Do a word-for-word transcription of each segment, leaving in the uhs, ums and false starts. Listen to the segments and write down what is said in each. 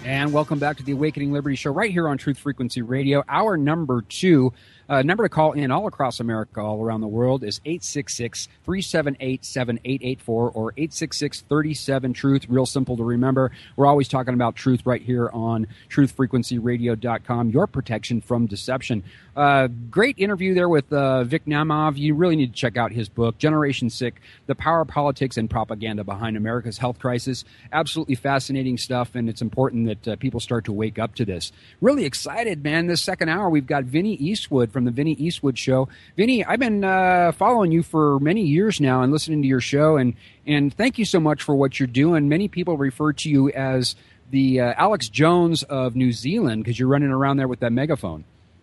And welcome back to the Awakening Liberty Show right here on Truth Frequency Radio. Our number two, uh, number to call in all across America, all around the world is eight six six, three seven eight, seven eight eight four or eight six six, three seven, truth. Real simple to remember. We're always talking about truth right here on truth frequency radio dot com, your protection from deception. Uh, great interview there with uh, Vic Namov. You really need to check out his book, Generation Sick, The Power, Politics, and Propaganda Behind America's Health Crisis. Absolutely fascinating stuff, and it's important that uh, people start to wake up to this. Really excited, man. This second hour, we've got Vinny Eastwood from The Vinny Eastwood Show. Vinny, I've been uh, following you for many years now and listening to your show, and, and thank you so much for what you're doing. Many people refer to you as the uh, Alex Jones of New Zealand because you're running around there with that megaphone.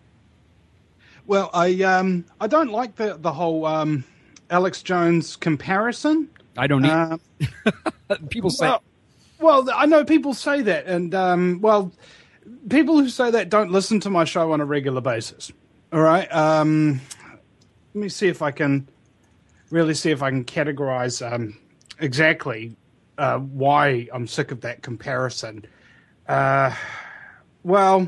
Well, I um I don't like the the whole um, Alex Jones comparison. I don't need uh, people say. Well, well, I know people say that, and um, well, people who say that don't listen to my show on a regular basis. All right, um, let me see if I can really see if I can categorize um, exactly uh, why I'm sick of that comparison. Uh, well.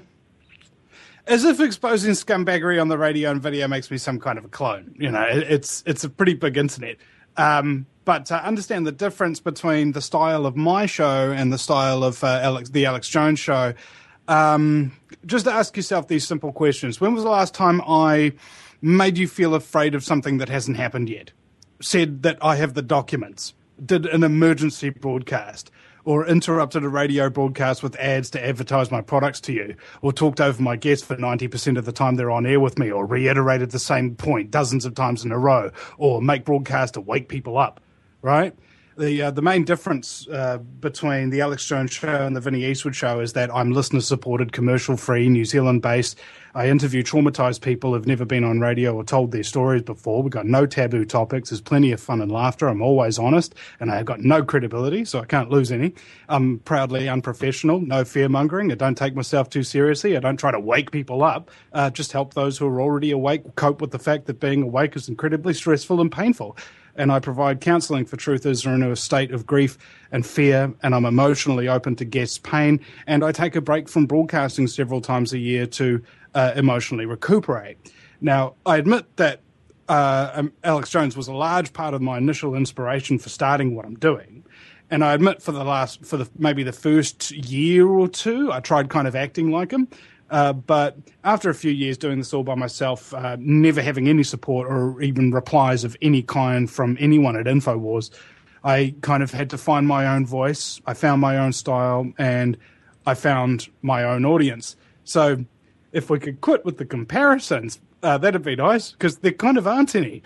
As if exposing scumbaggery on the radio and video makes me some kind of a clone. You know, it, it's it's a pretty big internet. Um, but to understand the difference between the style of my show and the style of uh, Alex, the Alex Jones Show, um, just ask yourself these simple questions. When was the last time I made you feel afraid of something that hasn't happened yet? Said that I have the documents, did an emergency broadcast, or interrupted a radio broadcast with ads to advertise my products to you, or talked over my guests for ninety percent of the time they're on air with me, or reiterated the same point dozens of times in a row, or make broadcasts to wake people up, right? The uh, the main difference uh, between the Alex Jones Show and the Vinny Eastwood Show is that I'm listener-supported, commercial-free, New Zealand-based. I interview traumatized people who've never been on radio or told their stories before. We've got no taboo topics. There's plenty of fun and laughter. I'm always honest, and I've got no credibility, so I can't lose any. I'm proudly unprofessional, no fear-mongering. I don't take myself too seriously. I don't try to wake people up. Uh, just help those who are already awake cope with the fact that being awake is incredibly stressful and painful. And I provide counselling for truthers who are in a state of grief and fear, and I'm emotionally open to guests' pain, and I take a break from broadcasting several times a year to uh, emotionally recuperate. Now, I admit that uh, um, Alex Jones was a large part of my initial inspiration for starting what I'm doing, and I admit for the last, for the maybe the first year or two, I tried kind of acting like him. Uh, but after a few years doing this all by myself, uh, never having any support or even replies of any kind from anyone at InfoWars, I kind of had to find my own voice. I found my own style, and I found my own audience. So if we could quit with the comparisons, uh, that'd be nice, because there kind of aren't any.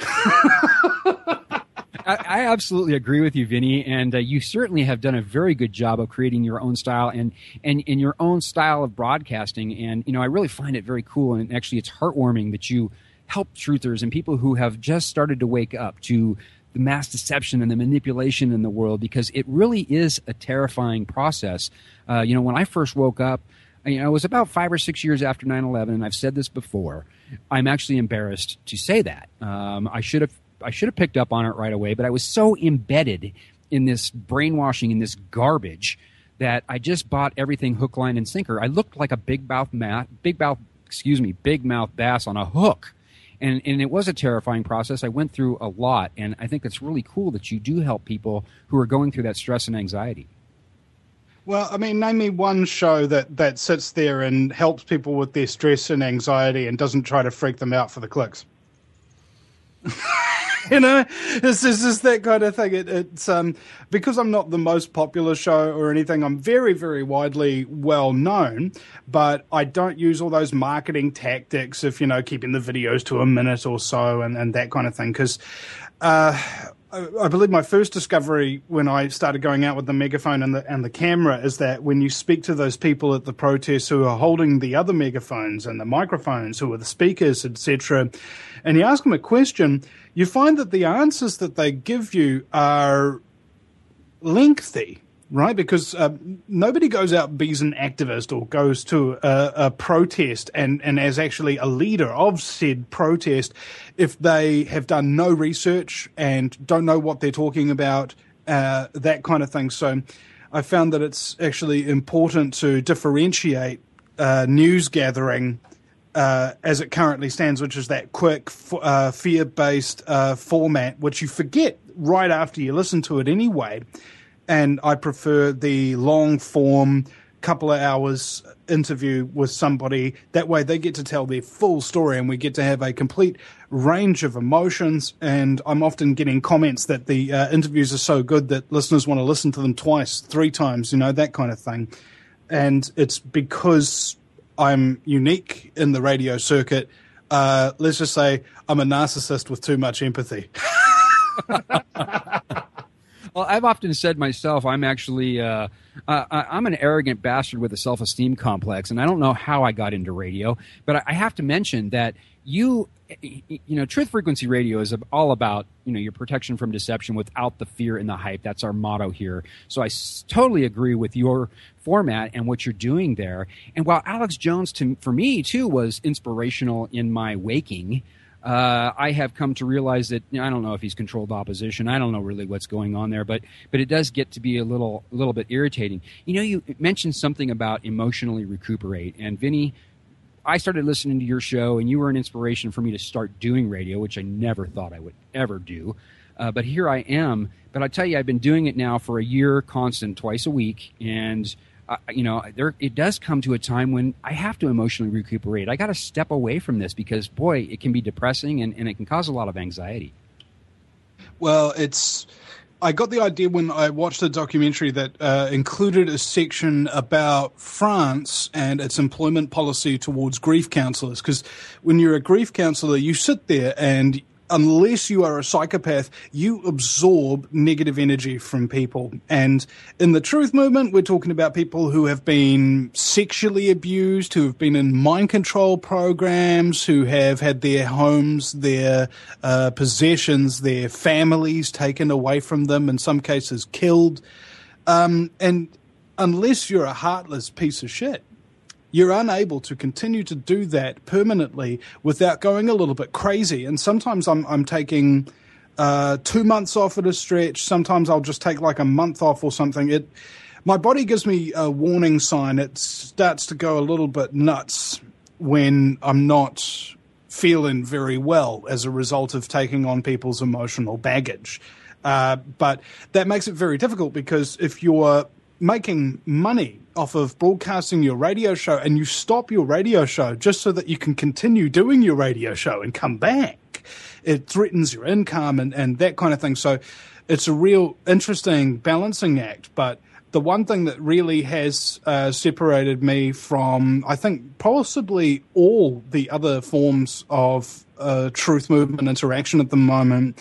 I, I absolutely agree with you, Vinny, and uh, you certainly have done a very good job of creating your own style and, and, and your own style of broadcasting. And, you know, I really find it very cool, and actually it's heartwarming that you help truthers and people who have just started to wake up to the mass deception and the manipulation in the world, because it really is a terrifying process. Uh, you know, when I first woke up, you know, it was about five or six years after nine eleven, and I've said this before. I'm actually embarrassed to say that. Um, I should have I should have picked up on it right away, but I was so embedded in this brainwashing, in this garbage, that I just bought everything hook, line, and sinker. I looked like a big mouth, ma- big mouth, excuse me, big mouth bass on a hook, and and it was a terrifying process. I went through a lot, and I think it's really cool that you do help people who are going through that stress and anxiety. Well, I mean, name me one show that, that sits there and helps people with their stress and anxiety and doesn't try to freak them out for the clicks. You know, it's, it's just that kind of thing. It, it's um because I'm not the most popular show or anything. I'm very, very widely well known, but I don't use all those marketing tactics of, you know, keeping the videos to a minute or so and, and that kind of thing. Because uh, I, I believe my first discovery when I started going out with the megaphone and the and the camera is that when you speak to those people at the protests who are holding the other megaphones and the microphones, who are the speakers, et cetera, and you ask them a question, you find that the answers that they give you are lengthy, right? Because uh, nobody goes out and be an activist or goes to a, a protest and, and as actually a leader of said protest if they have done no research and don't know what they're talking about, uh, that kind of thing. So I found that it's actually important to differentiate uh, news gathering uh, as it currently stands, which is that quick, uh, fear-based uh, format, which you forget right after you listen to it anyway. And I prefer the long-form, couple of hours interview with somebody. That way they get to tell their full story and we get to have a complete range of emotions. And I'm often getting comments that the uh, interviews are so good that listeners want to listen to them twice, three times, you know, that kind of thing. And it's because I'm unique in the radio circuit. Uh, let's just say I'm a narcissist with too much empathy. Well, I've often said myself, I'm actually, uh, uh, I'm an arrogant bastard with a self-esteem complex, and I don't know how I got into radio, but I have to mention that you, you know, Truth Frequency Radio is all about, you know, your protection from deception without the fear and the hype. That's our motto here. So I s- totally agree with your format and what you're doing there. And while Alex Jones, to, for me, too, was inspirational in my waking, Uh, I have come to realize that, you know, I don't know if he's controlled opposition. I don't know really what's going on there, but but it does get to be a little a little bit irritating. You know, you mentioned something about emotionally recuperate, and Vinny, I started listening to your show, and you were an inspiration for me to start doing radio, which I never thought I would ever do. Uh, but here I am. But I tell you, I've been doing it now for a year, constant, twice a week, and Uh, you know, there it does come to a time when I have to emotionally recuperate. I got to step away from this because, boy, it can be depressing and, and it can cause a lot of anxiety. Well, it's. I got the idea when I watched a documentary that uh, included a section about France and its employment policy towards grief counselors. Because when you're a grief counselor, you sit there and, unless you are a psychopath, you absorb negative energy from people. And in the Truth Movement, we're talking about people who have been sexually abused, who have been in mind control programs, who have had their homes, their uh, possessions, their families taken away from them, in some cases killed. Um, and unless you're a heartless piece of shit, you're unable to continue to do that permanently without going a little bit crazy. And sometimes I'm I'm taking uh, two months off at a stretch. Sometimes I'll just take like a month off or something. It, my body gives me a warning sign. It starts to go a little bit nuts when I'm not feeling very well as a result of taking on people's emotional baggage. Uh, but that makes it very difficult because if you're making money off of broadcasting your radio show and you stop your radio show just so that you can continue doing your radio show and come back, it threatens your income and, and that kind of thing. So it's a real interesting balancing act. But the one thing that really has uh, separated me from, I think, possibly all the other forms of uh, Truth Movement interaction at the moment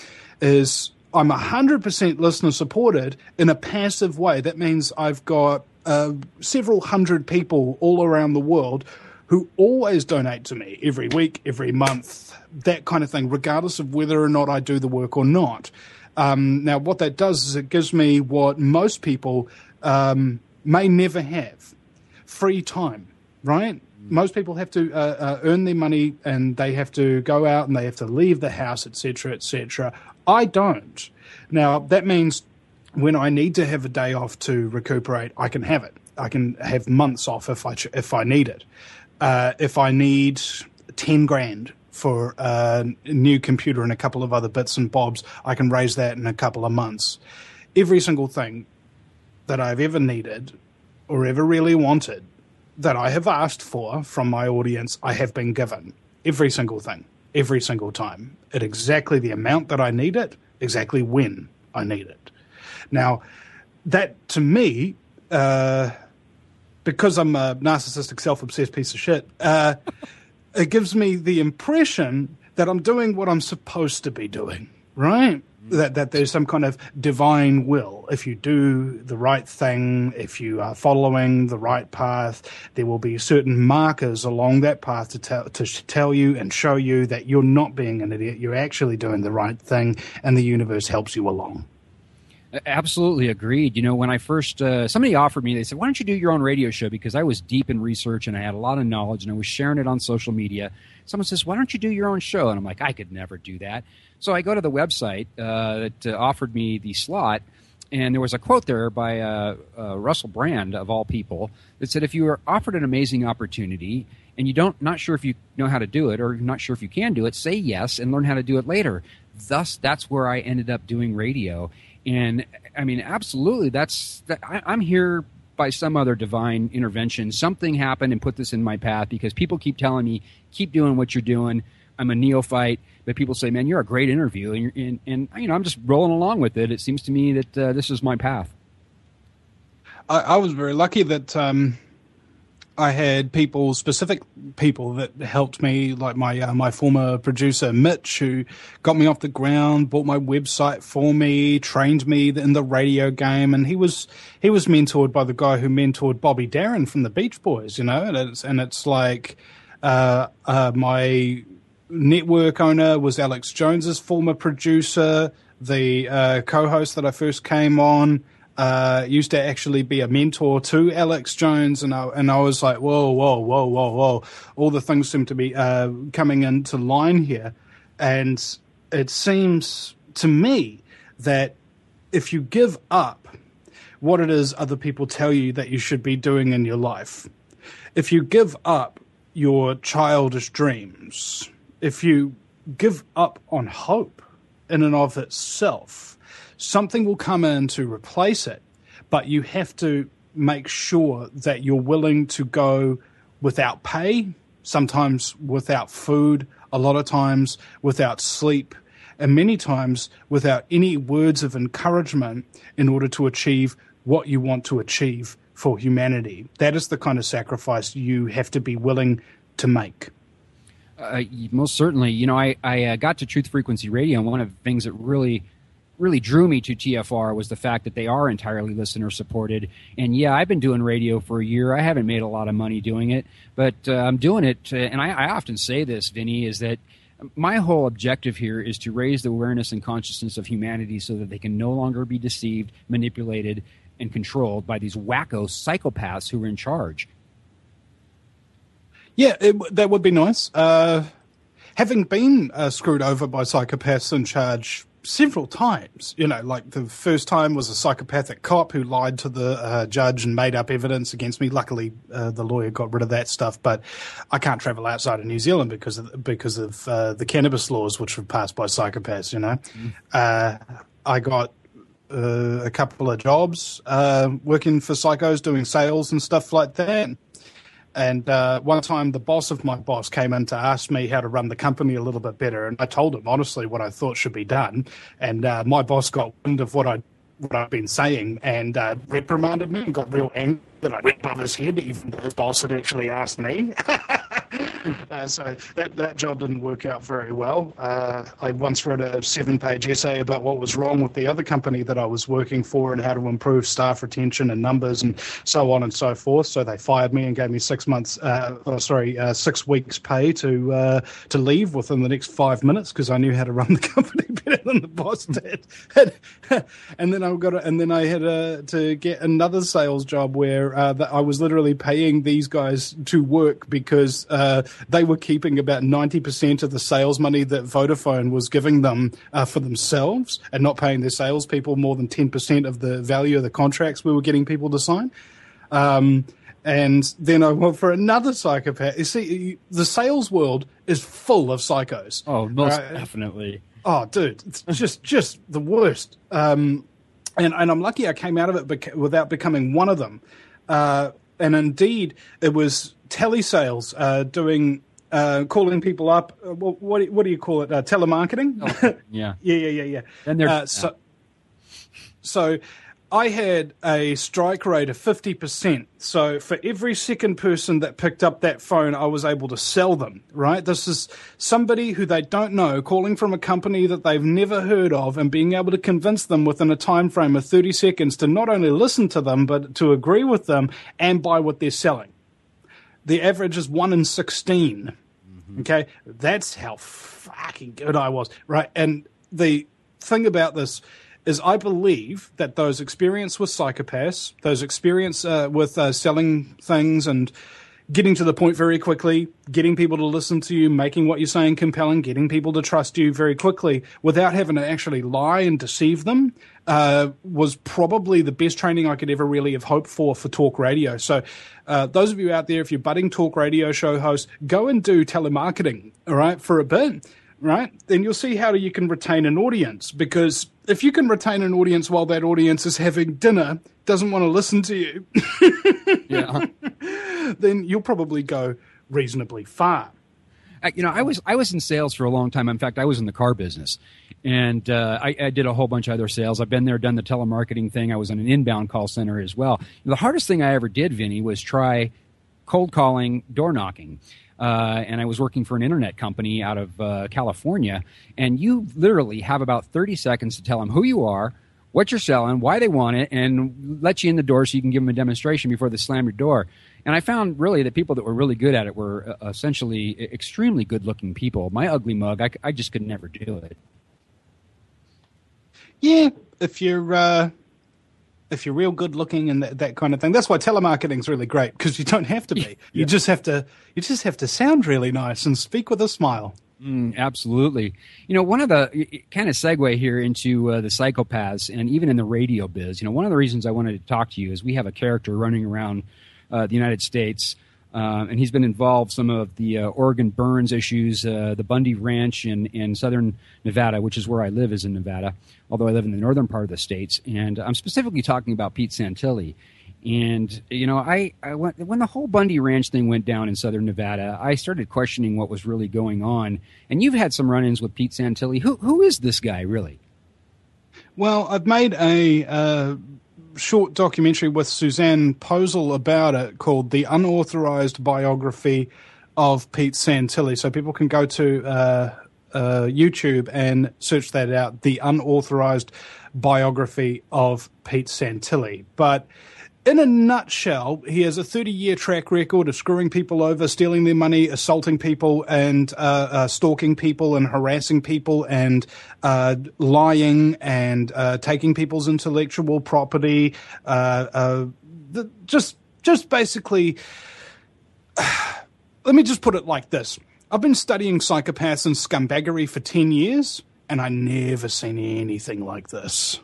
is I'm one hundred percent listener supported in a passive way. That means I've got uh, several hundred people all around the world who always donate to me every week, every month, that kind of thing, regardless of whether or not I do the work or not. Um, now, what that does is it gives me what most people um, may never have, free time, right? Most people have to uh, uh, earn their money and they have to go out and they have to leave the house, et cetera, et cetera. I don't. Now, that means when I need to have a day off to recuperate, I can have it. I can have months off if I if I need it. Uh, if I need ten grand for a new computer and a couple of other bits and bobs, I can raise that in a couple of months. Every single thing that I've ever needed or ever really wanted that I have asked for from my audience, I have been given. Every single thing. Every single time, at exactly the amount that I need it, exactly when I need it. Now, that to me, uh, because I'm a narcissistic, self-obsessed piece of shit, uh, it gives me the impression that I'm doing what I'm supposed to be doing, right? That that there's some kind of divine will. If you do the right thing, if you are following the right path, there will be certain markers along that path to tell to tell you and show you that you're not being an idiot. You're actually doing the right thing, and the universe helps you along. Absolutely agreed. You know, when I first, uh, somebody offered me, they said, why don't you do your own radio show? Because I was deep in research and I had a lot of knowledge and I was sharing it on social media. Someone says, why don't you do your own show? And I'm like, I could never do that. So I go to the website uh, that uh, offered me the slot And there was a quote there by uh, uh, Russell Brand, of all people, that said, if you are offered an amazing opportunity and you don't not sure if you know how to do it or you're not sure if you can do it, say yes and learn how to do it later. Thus, that's where I ended up doing radio. And, I mean, absolutely, that's that, I, I'm here by some other divine intervention. Something happened and put this in my path because people keep telling me, keep doing what you're doing. I'm a neophyte, but people say, man, you're a great interview. And, you're, and, and you know, I'm just rolling along with it. It seems to me that uh, this is my path. I, I was very lucky that um, I had people, specific people that helped me, like my uh, my former producer, Mitch, who got me off the ground, bought my website for me, trained me in the radio game. And he was he was mentored by the guy who mentored Bobby Darin from the Beach Boys, you know, and it's, and it's like uh, uh, my network owner was Alex Jones's former producer. The uh, co-host that I first came on uh, used to actually be a mentor to Alex Jones, and I, and I was like, whoa, whoa, whoa, whoa, whoa. All the things seem to be uh, coming into line here. And it seems to me that if you give up what it is other people tell you that you should be doing in your life, if you give up your childish dreams, if you give up on hope in and of itself, something will come in to replace it. But you have to make sure that you're willing to go without pay, sometimes without food, a lot of times without sleep, and many times without any words of encouragement in order to achieve what you want to achieve for humanity. That is the kind of sacrifice you have to be willing to make. Uh, most certainly. You know, I, I uh, got to Truth Frequency Radio, and one of the things that really, really drew me to T F R was the fact that they are entirely listener-supported. And, yeah, I've been doing radio for a year. I haven't made a lot of money doing it, but uh, I'm doing it. Uh, and I, I often say this, Vinny, is that my whole objective here is to raise the awareness and consciousness of humanity so that they can no longer be deceived, manipulated, and controlled by these wacko psychopaths who are in charge. Yeah, it, that would be nice. Uh, having been uh, screwed over by psychopaths in charge several times, you know, like the first time was a psychopathic cop who lied to the uh, judge and made up evidence against me. Luckily, uh, the lawyer got rid of that stuff, but I can't travel outside of New Zealand because of, because of uh, the cannabis laws, which were passed by psychopaths, you know. Mm. Uh, I got uh, a couple of jobs uh, working for psychos, doing sales and stuff like that. And uh, one time the boss of my boss came in to ask me how to run the company a little bit better. And I told him, honestly, what I thought should be done. And uh, my boss got wind of what, I, what I'd been saying and uh, reprimanded me and got real angry that I went above his head, even though his boss had actually asked me. uh, so that, that job didn't work out very well. Uh, I once wrote a seven-page essay about what was wrong with the other company that I was working for and how to improve staff retention and numbers and so on and so forth. So they fired me and gave me six months, uh, oh, sorry, uh, six weeks pay to uh, to leave within the next five minutes because I knew how to run the company better than the boss did. and then I got, a, and then I had a, to get another sales job where uh, that I was literally paying these guys to work because uh, they were keeping about ninety percent of the sales money that Vodafone was giving them uh, for themselves and not paying their salespeople more than ten percent of the value of the contracts we were getting people to sign. Um, and then I went for another psychopath. You see, the sales world is full of psychos. Oh, most right? definitely. Oh, dude, it's just just the worst. Um, and, and I'm lucky I came out of it beca- without becoming one of them. Uh, and indeed, it was telesales, uh, doing, uh, calling people up. Uh, what, what, do, what do you call it? Uh, telemarketing? Oh, yeah. yeah, yeah, yeah, yeah. And uh, so, so I had a strike rate of fifty percent. So for every second person that picked up that phone, I was able to sell them, right? This is somebody who they don't know calling from a company that they've never heard of and being able to convince them within a time frame of thirty seconds to not only listen to them, but to agree with them and buy what they're selling. The average is one in sixteen. Mm-hmm. Okay. That's how fucking good I was, right? And the thing about this is I believe that those experience with psychopaths, those experience uh, with uh, selling things and getting to the point very quickly, getting people to listen to you, making what you're saying compelling, getting people to trust you very quickly without having to actually lie and deceive them uh, was probably the best training I could ever really have hoped for for talk radio. So uh, those of you out there, if you're budding talk radio show hosts, go and do telemarketing, all right, for a bit, right? Then you'll see how you can retain an audience, because if you can retain an audience while that audience is having dinner, doesn't want to listen to you, yeah. then you'll probably go reasonably far. I, you know, I was I was in sales for a long time. In fact, I was in the car business, and uh, I, I did a whole bunch of other sales. I've been there, done the telemarketing thing. I was in an inbound call center as well. The hardest thing I ever did, Vinny, was try cold calling, door knocking. Uh, and I was working for an internet company out of uh, California, and you literally have about thirty seconds to tell them who you are, what you're selling, why they want it, and let you in the door so you can give them a demonstration before they slam your door. And I found really that people that were really good at it were uh, essentially extremely good-looking people. My ugly mug, I, I just could never do it. Yeah, if you're uh, if you're real good-looking and that, that kind of thing, that's why telemarketing is really great, because you don't have to be. You yeah. just have to. You just have to sound really nice and speak with a smile. Mm, absolutely. You know, one of the kind of segue here into uh, the psychopaths, and even in the radio biz, you know, one of the reasons I wanted to talk to you is we have a character running around uh, the United States, uh, and he's been involved some of the uh, Oregon Burns issues, uh, the Bundy Ranch in, in southern Nevada, which is where I live, is in Nevada, although I live in the northern part of the states. And I'm specifically talking about Pete Santilli. And, you know, I, I went, when the whole Bundy Ranch thing went down in southern Nevada, I started questioning what was really going on. And you've had some run-ins with Pete Santilli. Who, who is this guy, really? Well, I've made a uh, short documentary with Suzanne Posel about it called The Unauthorized Biography of Pete Santilli. So people can go to uh, uh, YouTube and search that out, The Unauthorized Biography of Pete Santilli. But in a nutshell, he has a thirty-year track record of screwing people over, stealing their money, assaulting people, and uh, uh, stalking people and harassing people, and uh, lying and uh, taking people's intellectual property. Uh, uh, the, just, just basically, let me just put it like this. I've been studying psychopaths and scumbaggery for ten years, and I never seen anything like this.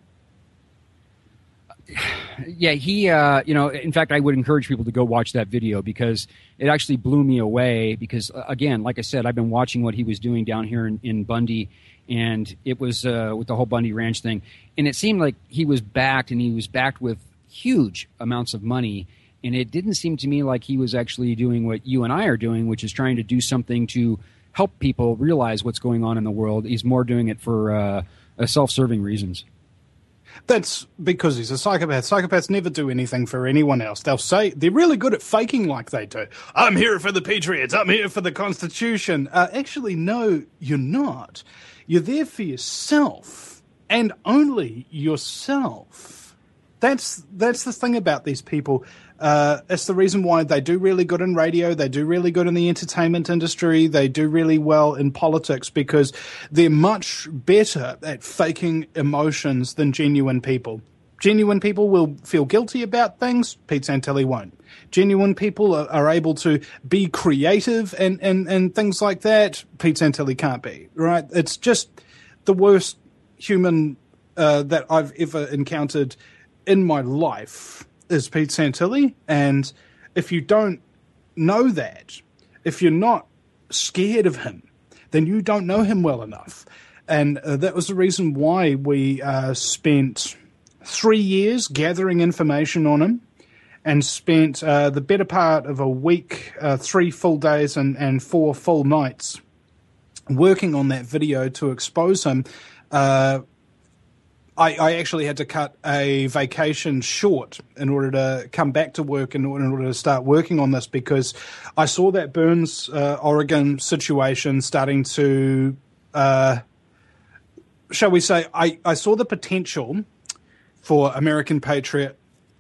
Yeah, he, uh, you know, in fact, I would encourage people to go watch that video, because it actually blew me away. Because, uh, again, like I said, I've been watching what he was doing down here in, in Bundy, and it was uh, with the whole Bundy Ranch thing. And it seemed like he was backed, and he was backed with huge amounts of money. And it didn't seem to me like he was actually doing what you and I are doing, which is trying to do something to help people realize what's going on in the world. He's more doing it for uh, self-serving reasons. That's because he's a psychopath. Psychopaths never do anything for anyone else. They'll say they're really good at faking like they do. I'm here for the Patriots. I'm here for the Constitution. Uh, actually, no, you're not. You're there for yourself, and only yourself. That's that's the thing about these people. Uh, it's the reason why they do really good in radio, they do really good in the entertainment industry, they do really well in politics, because they're much better at faking emotions than genuine people. Genuine people will feel guilty about things, Pete Santilli won't. Genuine people are, are able to be creative and, and, and things like that, Pete Santilli can't be, right? It's just the worst human uh, that I've ever encountered in my life is Pete Santilli. And if you don't know that, if you're not scared of him, then you don't know him well enough. And uh, that was the reason why we uh, spent three years gathering information on him, and spent uh, the better part of a week, uh, three full days and, and four full nights working on that video to expose him. Uh, I, I actually had to cut a vacation short in order to come back to work and in order to start working on this, because I saw that Burns, uh, Oregon situation starting to, uh, shall we say, I, I saw the potential for American patriot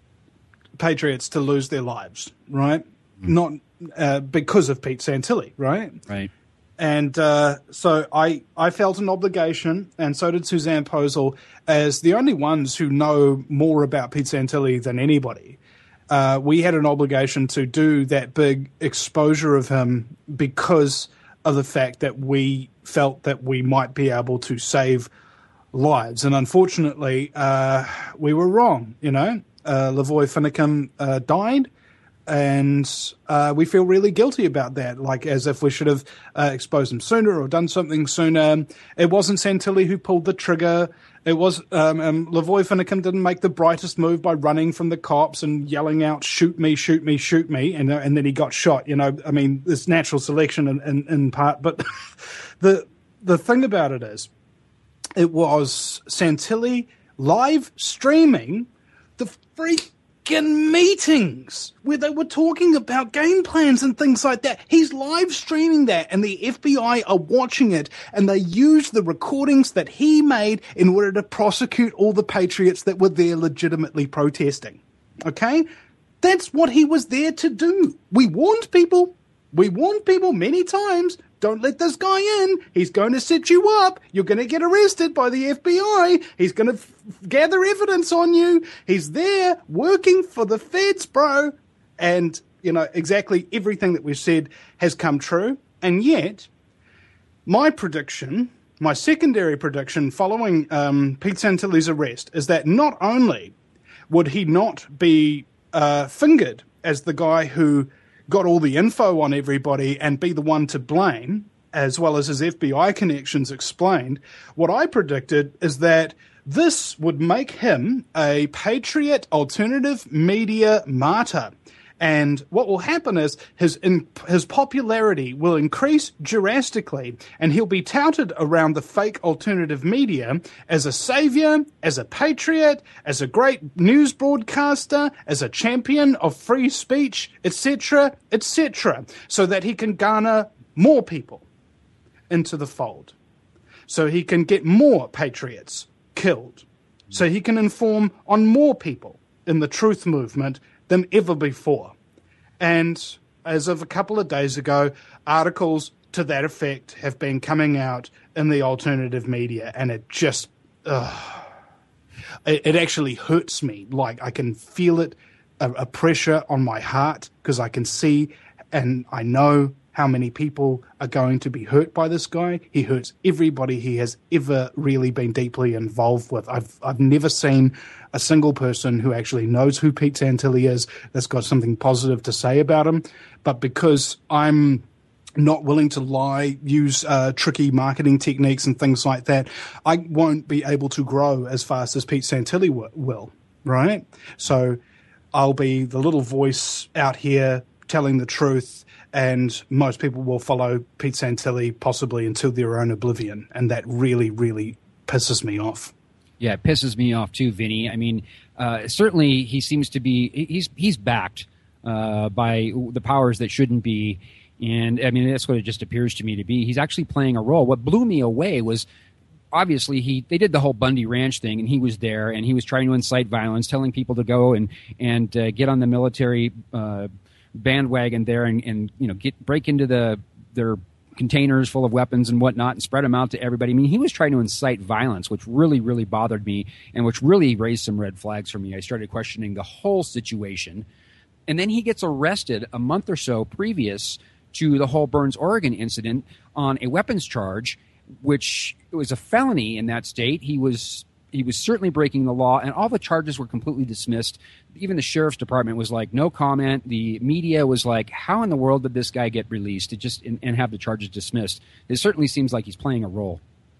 patriots to lose their lives, right? Mm. Not uh, because of Pete Santilli, right? Right. And uh, so I, I felt an obligation, and so did Suzanne Posel, as the only ones who know more about Pete Santilli than anybody, uh, we had an obligation to do that big exposure of him because of the fact that we felt that we might be able to save lives. And unfortunately, uh, we were wrong, you know. Uh, Lavoy Finicum uh, died, and uh, we feel really guilty about that, like as if we should have uh, exposed him sooner or done something sooner. It wasn't Santilli who pulled the trigger. It was um, um, Lavoy Finicum didn't make the brightest move by running from the cops and yelling out, "Shoot me, shoot me, shoot me," and uh, and then he got shot. You know, I mean, it's natural selection in, in, in part, but the the thing about it is, it was Santilli live streaming the freaking meetings where they were talking about game plans and things like that. He's live streaming that, and the F B I are watching it, and they used the recordings that he made in order to prosecute all the patriots that were there legitimately protesting. Okay? That's what he was there to do. We warned people. We warned people many times. Don't let this guy in. He's going to set you up. You're going to get arrested by the F B I. He's going to f- gather evidence on you. He's there working for the feds, bro. And, you know, exactly everything that we've said has come true. And yet, my prediction, my secondary prediction following um, Pete Santilli's arrest is that not only would he not be uh, fingered as the guy who got all the info on everybody and be the one to blame, as well as his F B I connections explained, what I predicted is that this would make him a patriot alternative media martyr. And what will happen is his in, his popularity will increase drastically, and he'll be touted around the fake alternative media as a savior, as a patriot, as a great news broadcaster, as a champion of free speech, et cetera, et cetera, so that he can garner more people into the fold, so he can get more patriots killed, so he can inform on more people in the truth movement than ever before. And as of a couple of days ago, articles to that effect have been coming out in the alternative media, and it just, uh, it, it actually hurts me. Like, I can feel it, a, a pressure on my heart, because I can see and I know how many people are going to be hurt by this guy. He hurts everybody he has ever really been deeply involved with. I've I've never seen a single person who actually knows who Pete Santilli is that's got something positive to say about him. But because I'm not willing to lie, use uh, tricky marketing techniques and things like that, I won't be able to grow as fast as Pete Santilli w- will, right? So I'll be the little voice out here telling the truth, and most people will follow Pete Santilli possibly until their own oblivion, and that really, really pisses me off. Yeah, it pisses me off too, Vinny. I mean, uh, certainly he seems to be he's he's backed uh, by the powers that shouldn't be, and I mean that's what it just appears to me to be. He's actually playing a role. What blew me away was, obviously, he they did the whole Bundy Ranch thing, and he was there, and he was trying to incite violence, telling people to go and and uh, get on the military Uh, bandwagon there and, and you know get break into the their containers full of weapons and whatnot and spread them out to everybody. I mean, he was trying to incite violence, which really, really bothered me and which really raised some red flags for me. I started questioning the whole situation. And then he gets arrested a month or so previous to the whole Burns, Oregon incident on a weapons charge, which was a felony in that state. He was He was certainly breaking the law, and all the charges were completely dismissed. Even the sheriff's department was like, no comment. The media was like, how in the world did this guy get released to just and, and have the charges dismissed? It certainly seems like he's playing a role.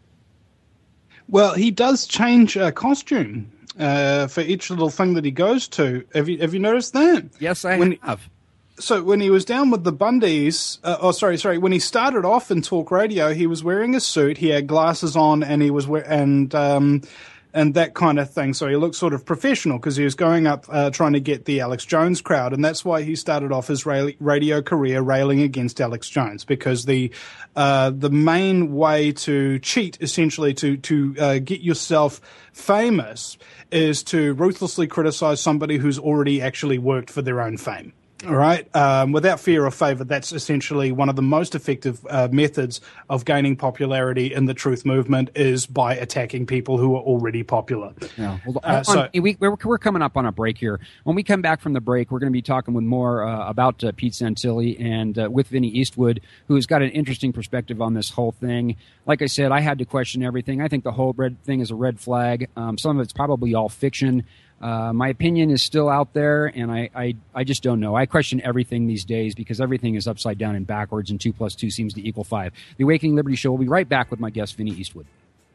Well, he does change uh, costume uh, for each little thing that he goes to. Have you have you noticed that? Yes, I when, have. So when he was down with the Bundys, uh, oh sorry, sorry, when he started off in talk radio, he was wearing a suit, he had glasses on, and he was we- and um, and that kind of thing. So he looked sort of professional because he was going up uh, trying to get the Alex Jones crowd, and that's why he started off his ra- radio career railing against Alex Jones, because the uh, the main way to cheat, essentially to to uh, get yourself famous, is to ruthlessly criticize somebody who's already actually worked for their own fame. All right. Um, without fear or favor, that's essentially one of the most effective uh, methods of gaining popularity in the truth movement is by attacking people who are already popular. Yeah. Well, uh, on, so we, we're, we're coming up on a break here. When we come back from the break, we're going to be talking with more uh, about uh, Pete Santilli and uh, with Vinny Eastwood, who's got an interesting perspective on this whole thing. Like I said, I had to question everything. I think the whole red thing is a red flag. Um, some of it's probably all fiction. Uh, my opinion is still out there, and I, I, I just don't know. I question everything these days because everything is upside down and backwards, and two plus two seems to equal five. The Awakening Liberty Show will be right back with my guest, Vinny Eastwood.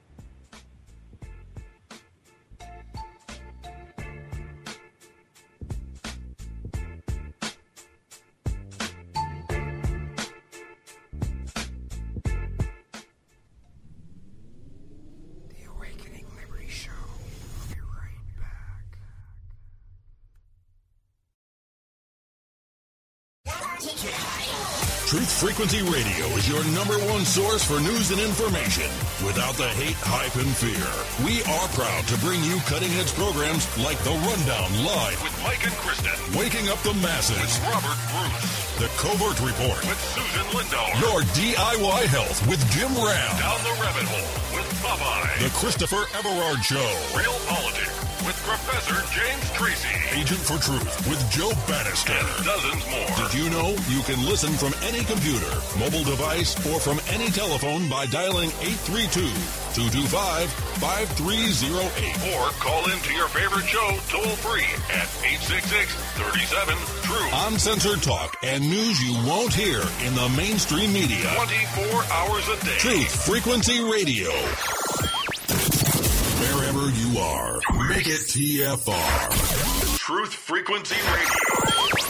Truth Frequency Radio is your number one source for news and information without the hate, hype, and fear. We are proud to bring you cutting-edge programs like The Rundown Live with Mike and Kristen, Waking Up the Masses with Robert Bruce, The Covert Report with Susan Lindauer, Your D I Y Health with Jim Ram, Down the Rabbit Hole with Popeye, The Christopher Everard Show, Real Politics with Professor James Tracy, Agent for Truth with Joe Bannister, and dozens more. Did you know you can listen from any computer, mobile device, or from any telephone by dialing eight three two, two two five, five three zero eight or call into your favorite show toll-free at eight six six, three seven, TRUTH. Uncensored talk and news you won't hear in the mainstream media. twenty-four hours a day. Truth Frequency Radio. Wherever you are, make it T F R. Truth Frequency Radio.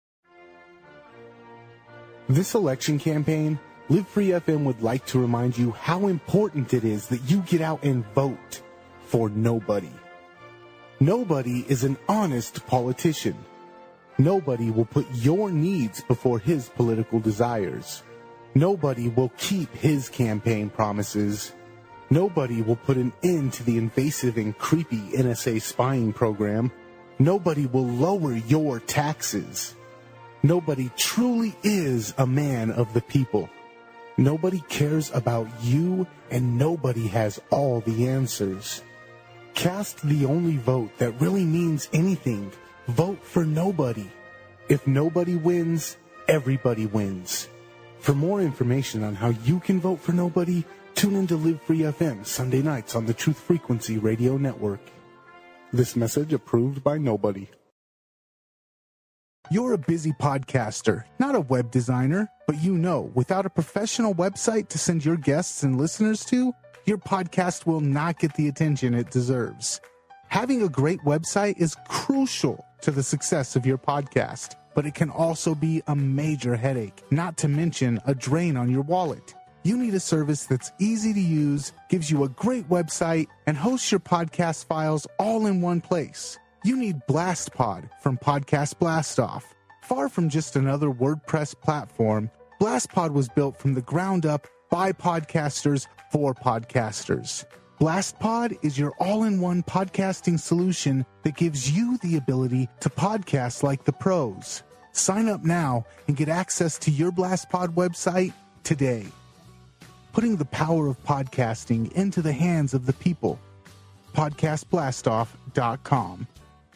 This election campaign, Live Free F M would like to remind you how important it is that you get out and vote for nobody. Nobody is an honest politician. Nobody will put your needs before his political desires. Nobody will keep his campaign promises. Nobody will put an end to the invasive and creepy N S A spying program. Nobody will lower your taxes. Nobody truly is a man of the people. Nobody cares about you, and nobody has all the answers. Cast the only vote that really means anything. Vote for nobody. If nobody wins, everybody wins. For more information on how you can vote for nobody, tune in to Live Free F M Sunday nights on the Truth Frequency Radio Network. This message approved by nobody. You're a busy podcaster, not a web designer, but you know, without a professional website to send your guests and listeners to, your podcast will not get the attention it deserves. Having a great website is crucial to the success of your podcast, but it can also be a major headache, not to mention a drain on your wallet. You need a service that's easy to use, gives you a great website, and hosts your podcast files all in one place. You need BlastPod from Podcast Blastoff. Far from just another WordPress platform, BlastPod was built from the ground up by podcasters for podcasters. BlastPod is your all-in-one podcasting solution that gives you the ability to podcast like the pros. Sign up now and get access to your BlastPod website today. Putting the power of podcasting into the hands of the people. podcast blastoff dot com.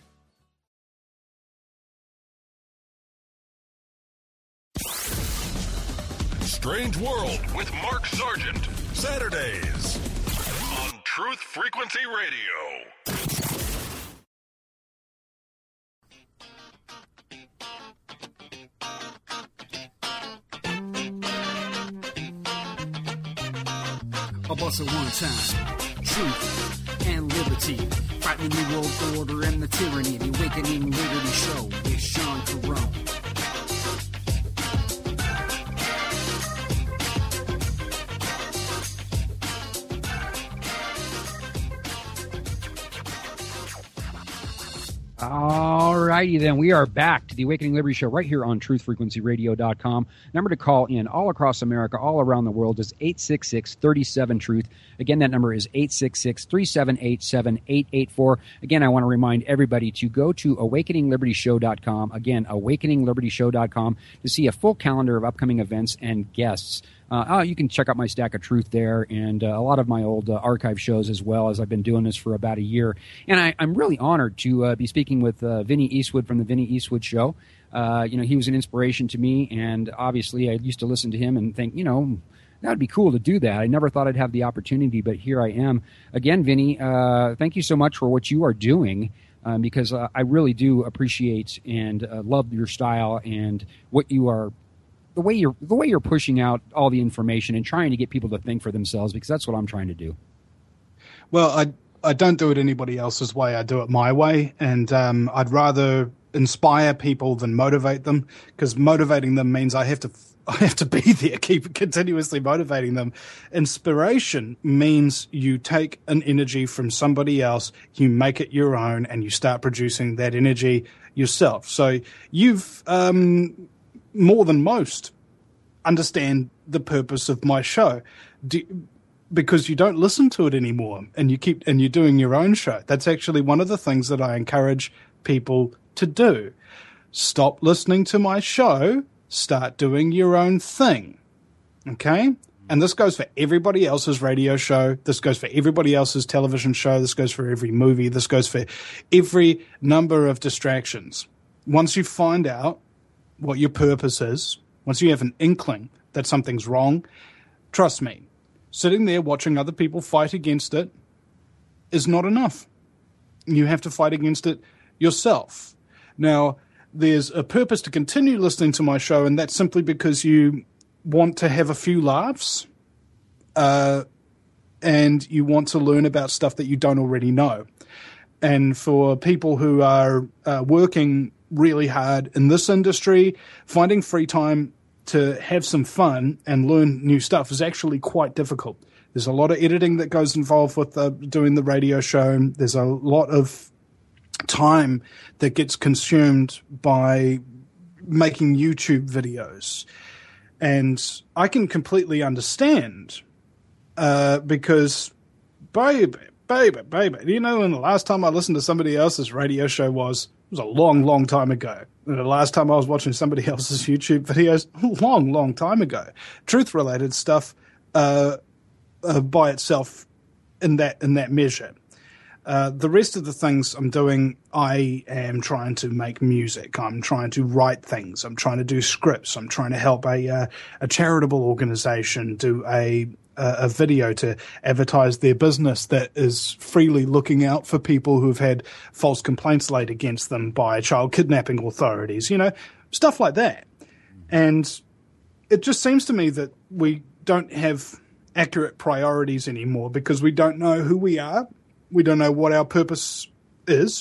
Strange World with Mark Sargent. Saturdays on Truth Frequency Radio. I'll bust it one time. Truth and liberty. Fighting the New World Order and the tyranny. The Awakening Liberty Show with Sean Carone. All righty then. We are back to the Awakening Liberty Show right here on truth frequency radio dot com. Number to call in all across America, all around the world is eight six six, three seven, truth. Again, that number is eight six six, three seven eight, seven eight eight four. Again, I want to remind everybody to go to awakening liberty show dot com. Again, awakening liberty show dot com to see a full calendar of upcoming events and guests. Uh, oh, you can check out my stack of truth there and uh, a lot of my old uh, archive shows as well, as I've been doing this for about a year. And I, I'm really honored to uh, be speaking with uh, Vinny Eastwood from the Vinny Eastwood Show. Uh, you know, he was an inspiration to me, and obviously I used to listen to him and think, you know, that would be cool to do that. I never thought I'd have the opportunity, but here I am. Again, Vinny, uh, thank you so much for what you are doing. Um, because uh, I really do appreciate and uh, love your style and what you are The way you're the way you're pushing out all the information and trying to get people to think for themselves, because that's what I'm trying to do. Well, I I don't do it anybody else's way. I do it my way, and um, I'd rather inspire people than motivate them, because motivating them means I have to I have to be there, keep continuously motivating them. Inspiration means you take an energy from somebody else, you make it your own, and you start producing that energy yourself. So you've um, more than most understand the purpose of my show, Do, because you don't listen to it anymore, and you keep and you're doing your own show. That's actually one of the things that I encourage people to do. Stop listening to my show, start doing your own thing. Okay? And this goes for everybody else's radio show. This goes for everybody else's television show. This goes for every movie. This goes for every number of distractions. Once you find out what your purpose is, once you have an inkling that something's wrong, trust me, sitting there watching other people fight against it is not enough. You have to fight against it yourself. Now, there's a purpose to continue listening to my show, and that's simply because you want to have a few laughs uh, and you want to learn about stuff that you don't already know. And for people who are uh, working really hard in this industry, finding free time to have some fun and learn new stuff is actually quite difficult. There's a lot of editing that goes involved with uh, doing the radio show. There's a lot of time that gets consumed by making YouTube videos. And I can completely understand uh, because, baby, baby, baby, do you know when the last time I listened to somebody else's radio show was? It was a long, long time ago. And the last time I was watching somebody else's YouTube videos, a long, long time ago. Truth-related stuff uh, uh, by itself in that in that measure. Uh, the rest of the things I'm doing, I am trying to make music. I'm trying to write things. I'm trying to do scripts. I'm trying to help a uh, a charitable organization do a a video to advertise their business that is freely looking out for people who've had false complaints laid against them by child kidnapping authorities, you know, stuff like that. And it just seems to me that we don't have accurate priorities anymore because we don't know who we are. We don't know what our purpose is.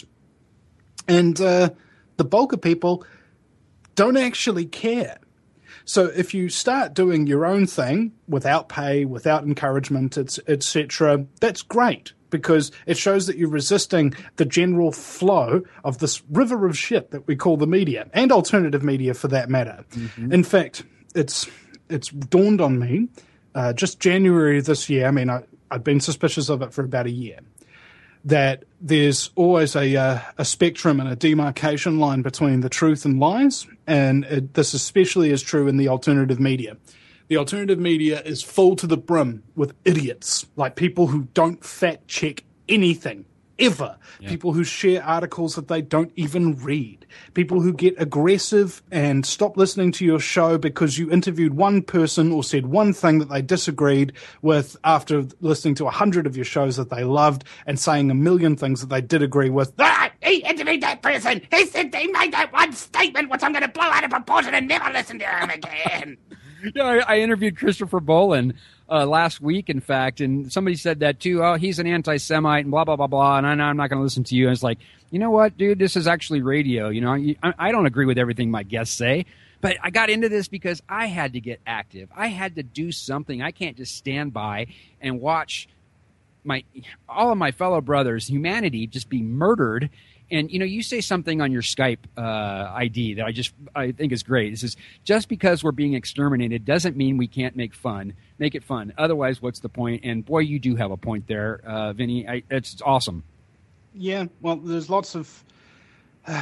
And uh, the bulk of people don't actually care. So if you start doing your own thing without pay, without encouragement, et cetera, that's great because it shows that you're resisting the general flow of this river of shit that we call the media, and alternative media for that matter. Mm-hmm. In fact, it's it's dawned on me uh, just January this year. I mean, I, I've been suspicious of it for about a year, that there's always a uh, a spectrum and a demarcation line between the truth and lies, and it, this especially is true in the alternative media. The alternative media is full to the brim with idiots, like people who don't fact-check anything, ever. Yeah. People who share articles that they don't even read. People who get aggressive and stop listening to your show because you interviewed one person or said one thing that they disagreed with after listening to a hundred of your shows that they loved and saying a million things that they did agree with. Ah, he interviewed that person. He said he made that one statement which I'm going to blow out of proportion and never listen to him again. Yeah, I, I interviewed Christopher Bolin uh, last week, in fact, and somebody said that too. Oh, he's an anti-Semite and blah, blah, blah, blah, and I, I'm not going to listen to you. And it's like, you know what, dude, this is actually radio. You know, I, I don't agree with everything my guests say, but I got into this because I had to get active. I had to do something. I can't just stand by and watch my all of my fellow brothers, humanity, just be murdered. And, you know, you say something on your Skype uh, I D that I just I think is great. It says, just because we're being exterminated doesn't mean we can't make fun. Make it fun. Otherwise, what's the point? And, boy, you do have a point there, uh, Vinny. I, it's awesome. Yeah, well, there's lots of... Uh,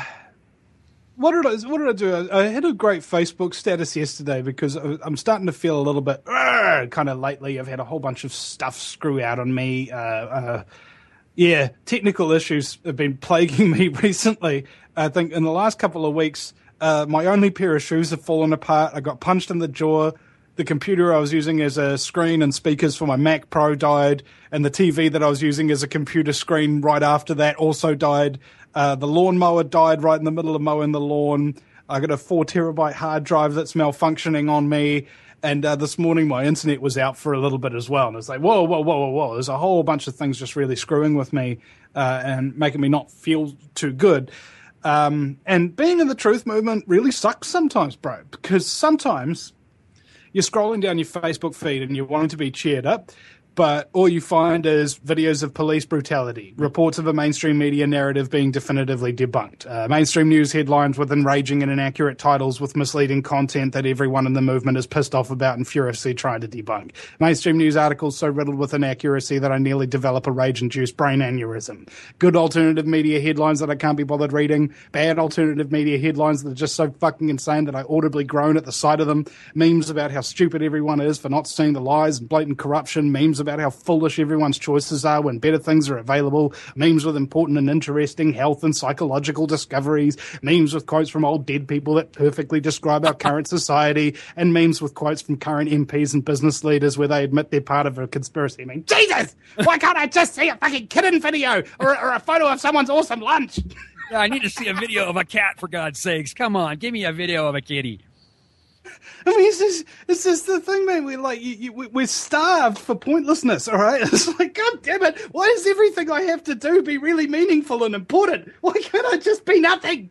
what, did I, what did I do? I, I had a great Facebook status yesterday because I'm starting to feel a little bit uh, kind of lately. I've had a whole bunch of stuff screw out on me. Uh, uh, yeah, technical issues have been plaguing me recently. I think in the last couple of weeks, uh, my only pair of shoes have fallen apart. I got punched in the jaw. The computer I was using as a screen and speakers for my Mac Pro died, and the T V that I was using as a computer screen right after that also died. Uh, the lawnmower died right in the middle of mowing the lawn. I got a four terabyte hard drive that's malfunctioning on me. And uh, this morning my internet was out for a little bit as well. And it's like, whoa, whoa, whoa, whoa, whoa. There's a whole bunch of things just really screwing with me uh, and making me not feel too good. Um, and being in the truth movement really sucks sometimes, bro, because sometimes you're scrolling down your Facebook feed and you're wanting to be cheered up, but all you find is videos of police brutality, reports of a mainstream media narrative being definitively debunked, uh, mainstream news headlines with enraging and inaccurate titles with misleading content that everyone in the movement is pissed off about and furiously trying to debunk, mainstream news articles so riddled with inaccuracy that I nearly develop a rage-induced brain aneurysm, good alternative media headlines that I can't be bothered reading, bad alternative media headlines that are just so fucking insane that I audibly groan at the sight of them, memes about how stupid everyone is for not seeing the lies and blatant corruption, memes about how foolish everyone's choices are when better things are available, memes with important and interesting health and psychological discoveries, memes with quotes from old dead people that perfectly describe our current society, and memes with quotes from current M Ps and business leaders where they admit they're part of a conspiracy. I mean, Jesus! Why can't I just see a fucking kitten video or, or a photo of someone's awesome lunch? Yeah, I need to see a video of a cat, for God's sakes. Come on, give me a video of a kitty. I mean, it's just, it's just the thing, man. We're like, you, you, we're starved for pointlessness, all right? It's like, God damn it. Why does everything I have to do be really meaningful and important? Why can't I just be nothing?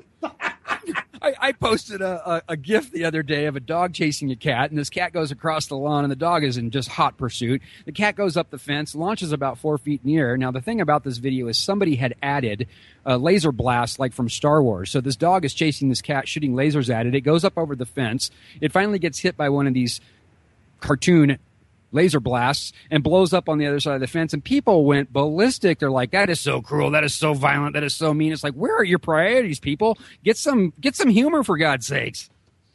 I, I posted a, a, a GIF the other day of a dog chasing a cat, and this cat goes across the lawn, and the dog is in just hot pursuit. The cat goes up the fence, launches about four feet in the air. Now, the thing about this video is somebody had added a laser blast like from Star Wars. So this dog is chasing this cat, shooting lasers at it. It goes up over the fence. It finally gets hit by one of these cartoon laser blasts and blows up on the other side of the fence, and people went ballistic. They're like, that is so cruel, that is so violent, that is so mean. It's like, where are your priorities, people? Get some get some humor, for God's sakes.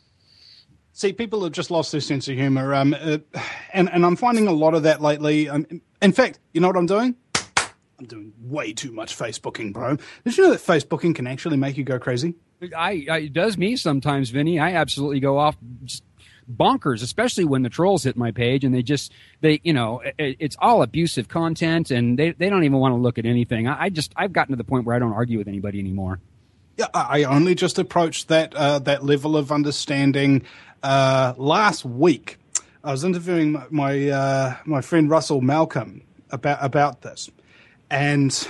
See, people have just lost their sense of humor, um, uh, and, and I'm finding a lot of that lately. Um, in fact, you know what I'm doing? I'm doing way too much Facebooking, bro. Did you know that Facebooking can actually make you go crazy? I, I it does me sometimes, Vinny. I absolutely go off just bonkers, especially when the trolls hit my page and they just, they, you know, it, it's all abusive content and they, they don't even want to look at anything. I, I just, I've gotten to the point where I don't argue with anybody anymore. Yeah, I only just approached that, uh, that level of understanding, uh, last week. I was interviewing my, my, uh, my friend Russell Malcolm about, about this, and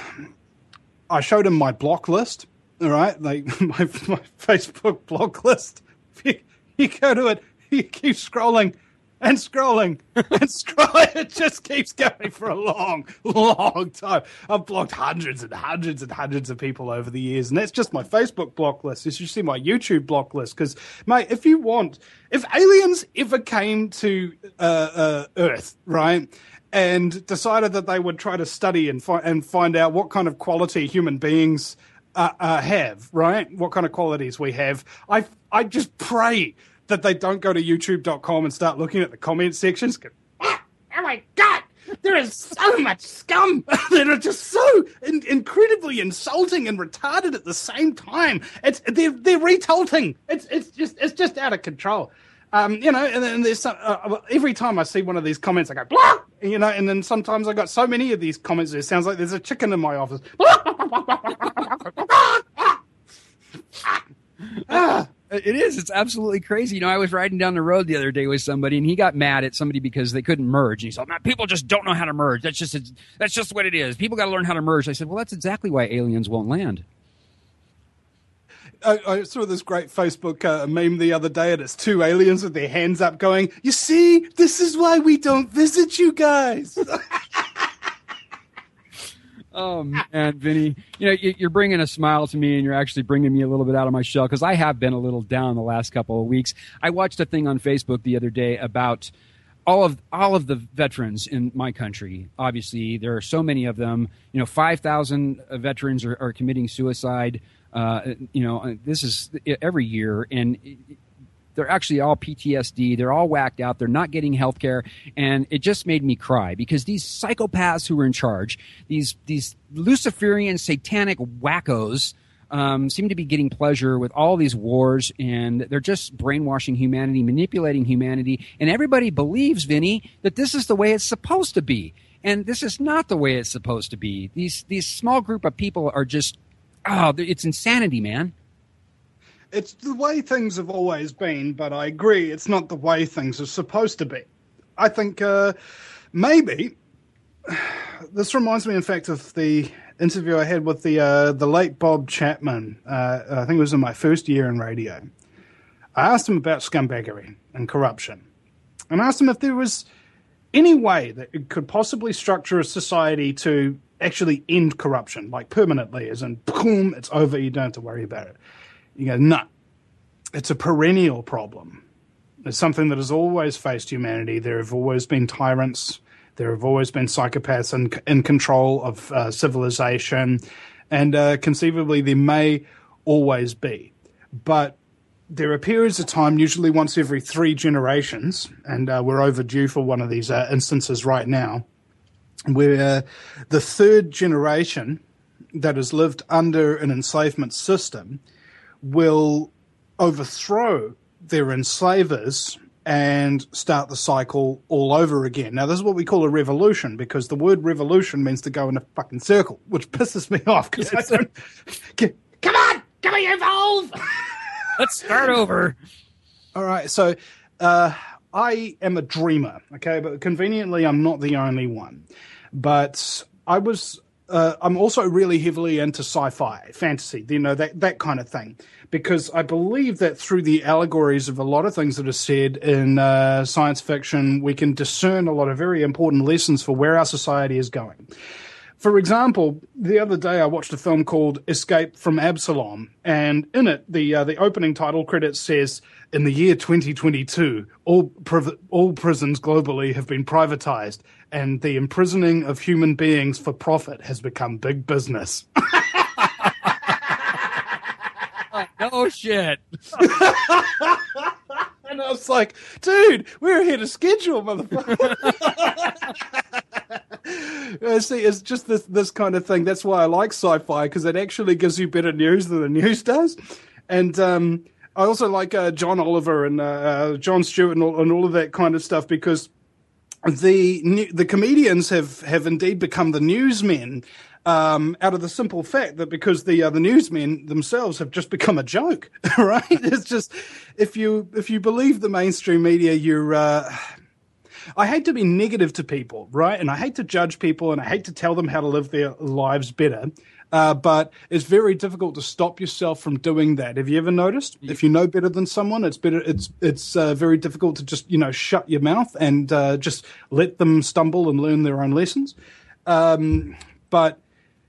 I showed him my block list. All right. Like my, my Facebook block list. You, you go to it. You keep scrolling and scrolling and scrolling. It just keeps going for a long, long time. I've blocked hundreds and hundreds and hundreds of people over the years, and that's just my Facebook block list. You should see my YouTube block list because, mate, if you want, if aliens ever came to uh, uh, Earth, right, and decided that they would try to study and, fi- and find out what kind of quality human beings uh, uh, have, right, what kind of qualities we have, I I just pray that they don't go to youtube dot com and start looking at the comment sections. Oh my God! There is so much scum that are just so in- incredibly insulting and retarded at the same time. It's they're they're retolting. It's it's just it's just out of control. Um, you know, and then there's some, uh, every time I see one of these comments, I go, blah! You know, and then sometimes I got so many of these comments, it sounds like there's a chicken in my office. ah. It is. It's absolutely crazy. You know, I was riding down the road the other day with somebody, and he got mad at somebody because they couldn't merge. And he said, "Man, people just don't know how to merge. That's just that's just what it is. People got to learn how to merge." I said, "Well, that's exactly why aliens won't land." I, I saw this great Facebook uh, meme the other day, and it's two aliens with their hands up going, "You see, this is why we don't visit you guys." Oh, man, Vinny. You know, you- you're bringing a smile to me, and you're actually bringing me a little bit out of my shell, because I have been a little down the last couple of weeks. I watched a thing on Facebook the other day about all of all of the veterans in my country. Obviously, there are so many of them. You know, five thousand veterans are, are committing suicide. Uh, you know, this is every year, and they're actually all P T S D. They're all whacked out. They're not getting health care. And it just made me cry, because these psychopaths who are in charge, these these Luciferian satanic wackos, um, seem to be getting pleasure with all these wars, and they're just brainwashing humanity, manipulating humanity. And everybody believes, Vinny, that this is the way it's supposed to be. And this is not the way it's supposed to be. These these small group of people are just, oh, it's insanity, man. It's the way things have always been, but I agree, it's not the way things are supposed to be. I think uh, maybe this reminds me, in fact, of the interview I had with the uh, the late Bob Chapman. Uh, I think it was in my first year in radio. I asked him about scumbaggery and corruption, and I asked him if there was any way that it could possibly structure a society to actually end corruption, like permanently, as in, boom, it's over, you don't have to worry about it. You go, no, it's a perennial problem. It's something that has always faced humanity. There have always been tyrants. There have always been psychopaths in, in control of uh, civilization. And uh, conceivably, there may always be. But there are periods of time, usually once every three generations, and uh, we're overdue for one of these uh, instances right now, where uh, the third generation that has lived under an enslavement system will overthrow their enslavers and start the cycle all over again. Now, this is what we call a revolution, because the word revolution means to go in a fucking circle, which pisses me off, because I don't... Get, Come on! Can we evolve? Let's start over. all right, so uh, I am a dreamer, okay, but conveniently I'm not the only one. But I was... Uh, I'm also really heavily into sci-fi, fantasy, you know, that, that kind of thing, because I believe that through the allegories of a lot of things that are said in uh, science fiction, we can discern a lot of very important lessons for where our society is going. For example, the other day I watched a film called Escape from Absalom, and in it, the uh, the opening title credit says, in the year twenty twenty-two, all priv- all prisons globally have been privatized, and the imprisoning of human beings for profit has become big business. No shit. And I was like, dude, we're ahead of schedule, motherfucker. Uh, see, it's just this this kind of thing. That's why I like sci-fi, because it actually gives you better news than the news does. And um, I also like uh, John Oliver and uh, Jon Stewart and all, and all of that kind of stuff, because the the comedians have, have indeed become the newsmen, um, out of the simple fact that because the uh, the newsmen themselves have just become a joke, right? It's just, if you if you believe the mainstream media, you're. Uh, I hate to be negative to people, right? And I hate to judge people, and I hate to tell them how to live their lives better. Uh, but it's very difficult to stop yourself from doing that. Have you ever noticed? Yeah. If you know better than someone, it's better. It's it's uh, very difficult to just, you know, shut your mouth and uh, just let them stumble and learn their own lessons. Um, but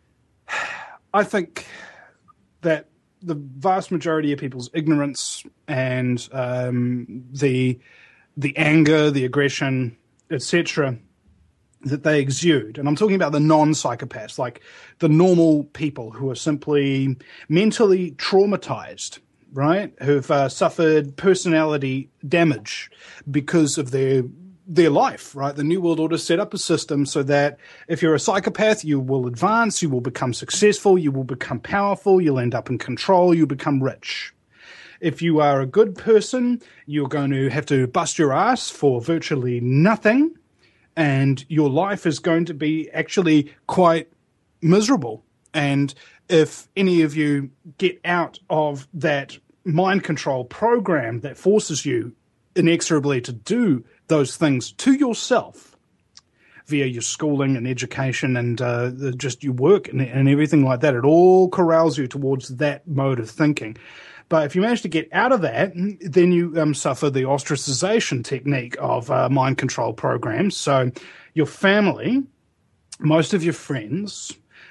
I think that the vast majority of people's ignorance and um, the the anger, the aggression, et cetera, that they exude, and I'm talking about the non-psychopaths, like the normal people who are simply mentally traumatized, right? Who've uh, suffered personality damage because of their their life, right? The New World Order set up a system so that if you're a psychopath, you will advance, you will become successful, you will become powerful, you'll end up in control, you'll become rich. If you are a good person, you're going to have to bust your ass for virtually nothing, and your life is going to be actually quite miserable. And if any of you get out of that mind control program that forces you inexorably to do those things to yourself via your schooling and education and uh, just your work and, and everything like that, it all corrals you towards that mode of thinking. But if you manage to get out of that, then you um, suffer the ostracization technique of uh, mind control programs. So your family, most of your friends,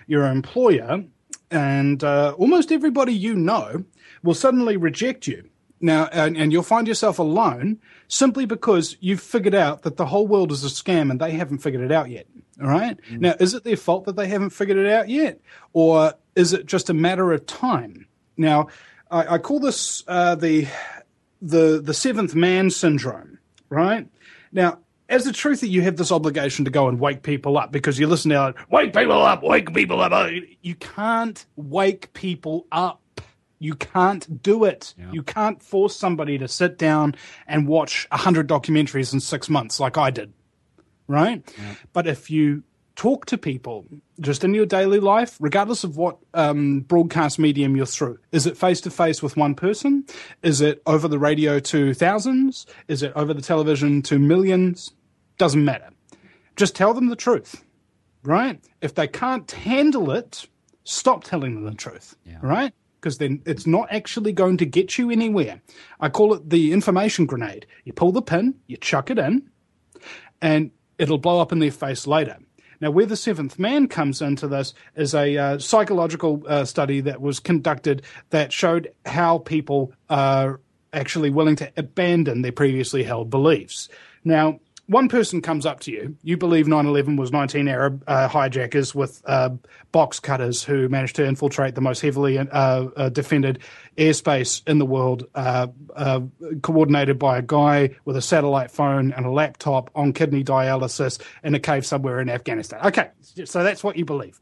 your employer, and uh, almost everybody you know will suddenly reject you. Now, and, and you'll find yourself alone simply because you've figured out that the whole world is a scam and they haven't figured it out yet. All right? Mm. Now, is it their fault that they haven't figured it out yet? Or is it just a matter of time? Now, I, I call this uh, the, the, the seventh man syndrome, right? Now, as a truther, you have this obligation to go and wake people up because you listen out, wake people up, wake people up. You can't wake people up. You can't do it. Yeah. You can't force somebody to sit down and watch one hundred documentaries in six months like I did, right? Yeah. But if you talk to people just in your daily life, regardless of what um, broadcast medium you're through, is it face-to-face with one person? Is it over the radio to thousands? Is it over the television to millions? Doesn't matter. Just tell them the truth, right? If they can't handle it, stop telling them the truth, yeah. right? Because then it's not actually going to get you anywhere. I call it the information grenade. You pull the pin, you chuck it in, and it'll blow up in their face later. Now, where the seventh man comes into this is a uh, psychological uh, study that was conducted that showed how people are actually willing to abandon their previously held beliefs. Now, one person comes up to you. You believe nine eleven was nineteen Arab uh, hijackers with uh, box cutters who managed to infiltrate the most heavily uh, uh, defended airspace in the world, uh, uh, coordinated by a guy with a satellite phone and a laptop on kidney dialysis in a cave somewhere in Afghanistan. Okay, so that's what you believe.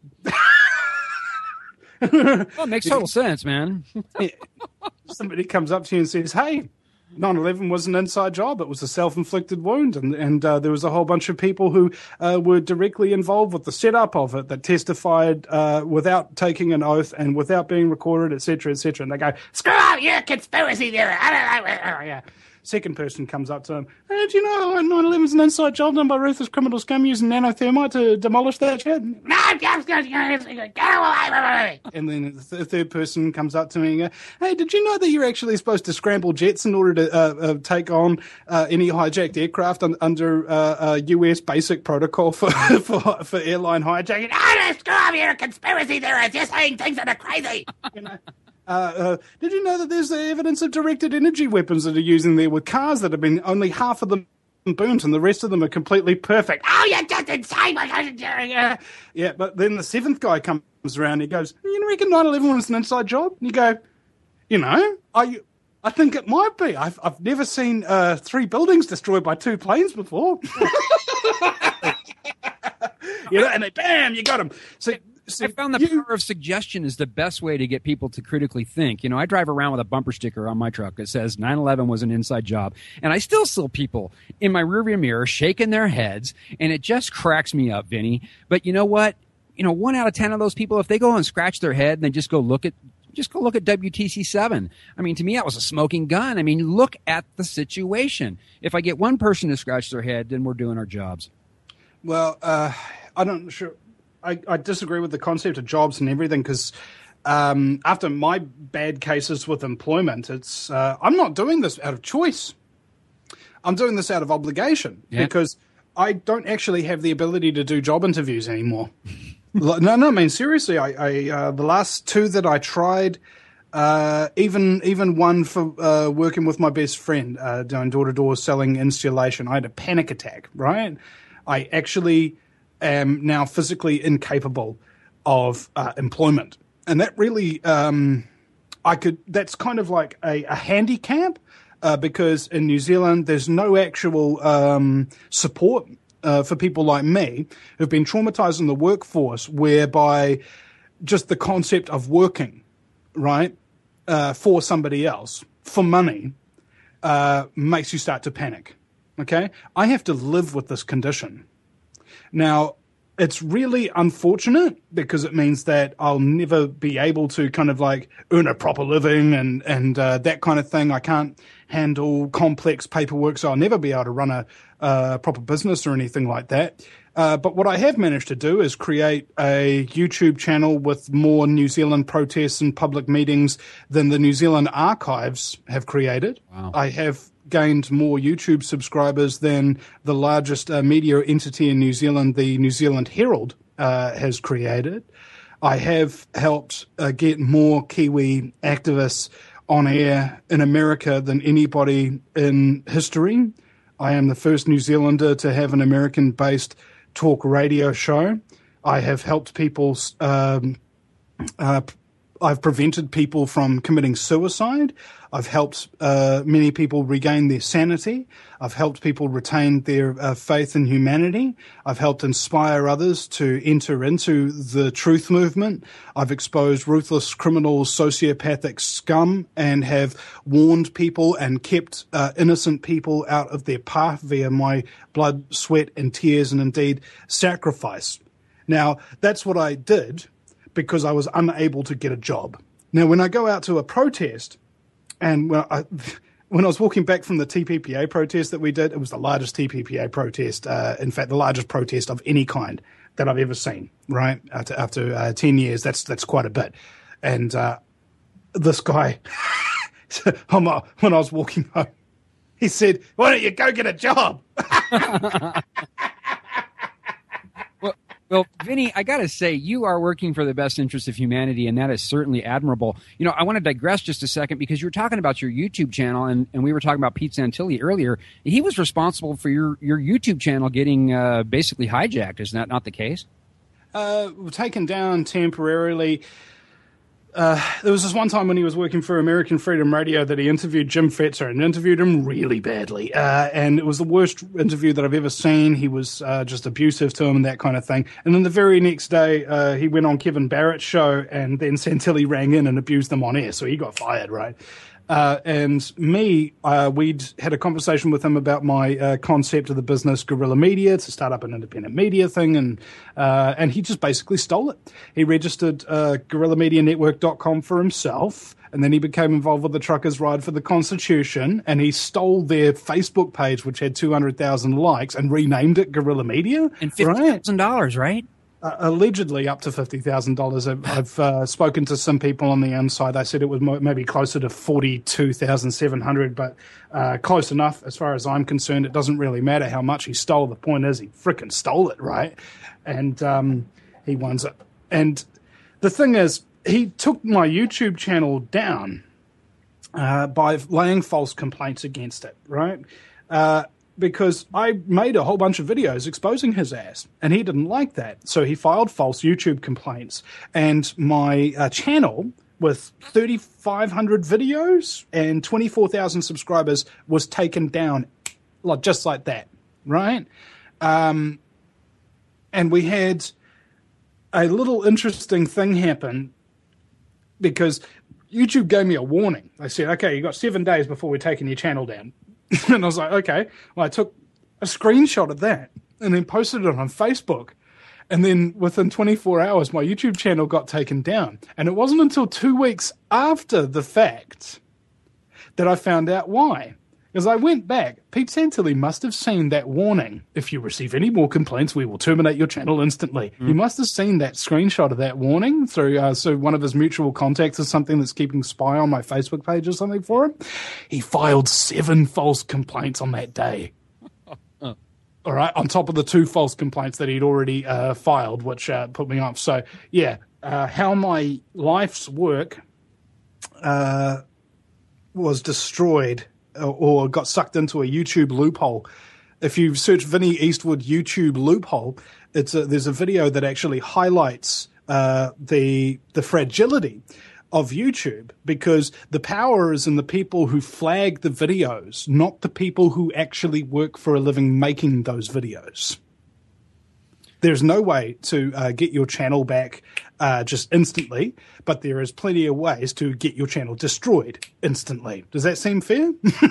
Well, it makes total sense, man. Somebody comes up to you and says, hey, nine eleven was an inside job. It was a self-inflicted wound, and, and uh, there was a whole bunch of people who uh, were directly involved with the setup of it that testified uh, without taking an oath and without being recorded, et cetera, et cetera. And they go, screw up, you're a conspiracy theorist. I don't know. Yeah. Second person comes up to him, hey, do you know nine eleven is an inside job done by ruthless criminal scum using nanothermite to demolish that shit? No, just, just, just, get away. And then the third person comes up to me and goes, hey, did you know that you're actually supposed to scramble jets in order to uh, uh, take on uh, any hijacked aircraft un- under uh, uh, U S basic protocol for, for, for airline hijacking? No, no, screw up, you're a conspiracy theorist. You're saying things that are crazy. You know? Uh, uh, did you know that there's evidence of directed energy weapons that are using there with cars that have been only half of them burnt and the rest of them are completely perfect? Oh, you're just insane. Yeah, but then the seventh guy comes around and he goes, you reckon nine eleven was an inside job? And you go, you know, I I think it might be. I've, I've never seen uh, three buildings destroyed by two planes before. You know, and they, bam, you got them. So, So I found the you, power of suggestion is the best way to get people to critically think. You know, I drive around with a bumper sticker on my truck that says nine eleven was an inside job, and I still see people in my rearview mirror shaking their heads, and it just cracks me up, Vinny. But you know what? You know, one out of ten of those people, if they go and scratch their head and they just go look at just go look at W T C seven. I mean, to me, that was a smoking gun. I mean, look at the situation. If I get one person to scratch their head, then we're doing our jobs. Well, uh, I don't sure. I, I disagree with the concept of jobs and everything because um, after my bad cases with employment, it's uh, I'm not doing this out of choice. I'm doing this out of obligation yeah. because I don't actually have the ability to do job interviews anymore. no, no, I mean seriously. I, I uh, the last two that I tried, uh, even even one for uh, working with my best friend uh, doing door to door selling installation, I had a panic attack. Right, I actually. am now physically incapable of uh, employment. And that really, um, I could, that's kind of like a, a handicap uh, because in New Zealand, there's no actual um, support uh, for people like me who've been traumatized in the workforce whereby just the concept of working, right, uh, for somebody else, for money, uh, makes you start to panic. Okay? I have to live with this condition. Now, it's really unfortunate because it means that I'll never be able to kind of like earn a proper living and, and uh, that kind of thing. I can't handle complex paperwork, so I'll never be able to run a uh, proper business or anything like that. Uh, but what I have managed to do is create a YouTube channel with more New Zealand protests and public meetings than the New Zealand archives have created. Wow. I have gained more YouTube subscribers than the largest uh, media entity in New Zealand, the New Zealand Herald, uh, has created. I have helped uh, get more Kiwi activists on air in America than anybody in history. I am the first New Zealander to have an American-based talk radio show. I have helped people, um, uh, I've prevented people from committing suicide. I've helped uh, many people regain their sanity. I've helped people retain their uh, faith in humanity. I've helped inspire others to enter into the truth movement. I've exposed ruthless criminals, sociopathic scum, and have warned people and kept uh, innocent people out of their path via my blood, sweat, and tears, and indeed sacrifice. Now, that's what I did because I was unable to get a job. Now, when I go out to a protest, and when I, when I was walking back from the T P P A protest that we did, it was the largest T P P A protest, uh, in fact, the largest protest of any kind that I've ever seen, right? After, after uh, ten years, that's that's quite a bit. And uh, this guy, when I was walking home, he said, "Why don't you go get a job?" Well, Vinny, I got to say, you are working for the best interest of humanity, and that is certainly admirable. You know, I want to digress just a second because you were talking about your YouTube channel, and, and we were talking about Pete Santilli earlier. He was responsible for your, your YouTube channel getting uh, basically hijacked. Is that not the case? Uh, taken down temporarily. Uh, there was this one time when he was working for American Freedom Radio that he interviewed Jim Fetzer and interviewed him really badly. Uh, and it was the worst interview that I've ever seen. He was uh, just abusive to him and that kind of thing. And then the very next day, uh, he went on Kevin Barrett's show, and then Santilli rang in and abused them on air. So he got fired, right? Uh, and me, uh, we'd had a conversation with him about my uh, concept of the business Guerrilla Media to start up an independent media thing, and uh, and he just basically stole it. He registered uh, guerrilla media network dot com for himself, and then he became involved with the Truckers' Ride for the Constitution, and he stole their Facebook page, which had two hundred thousand likes, and renamed it Guerrilla Media. And fifty thousand dollars, right? Uh, allegedly up to fifty thousand dollars. I've, I've uh, spoken to some people on the inside. They said it was mo- maybe closer to forty-two thousand seven hundred dollars, but uh, close enough as far as I'm concerned. It doesn't really matter how much he stole. The point is he frickin' stole it, right? And um, he wants it. And the thing is, he took my YouTube channel down uh, by laying false complaints against it, right? Uh Because I made a whole bunch of videos exposing his ass, and he didn't like that. So he filed false YouTube complaints. And my uh, channel, with thirty-five hundred videos and twenty-four thousand subscribers, was taken down like just like that, right? Um, and we had a little interesting thing happen because YouTube gave me a warning. They said, okay, you got seven days before we're taking your channel down. And I was like, okay. Well, I took a screenshot of that and then posted it on Facebook. And then within twenty-four hours, my YouTube channel got taken down. And it wasn't until two weeks after the fact that I found out why. Because I went back, Pete Santilli must have seen that warning. If you receive any more complaints, we will terminate your channel instantly. Mm. He must have seen that screenshot of that warning through uh, so one of his mutual contacts or something that's keeping spy on my Facebook page or something for him. He filed seven false complaints on that day. All right, on top of the two false complaints that he'd already uh, filed, which uh, put me off. So, yeah, uh, how my life's work uh, was destroyed or got sucked into a YouTube loophole. If you search Vinny Eastwood YouTube loophole, it's a, there's a video that actually highlights uh, the the fragility of YouTube, because the power is in the people who flag the videos, not the people who actually work for a living making those videos. There's no way to uh, get your channel back uh, just instantly, but there is plenty of ways to get your channel destroyed instantly. Does that seem fair?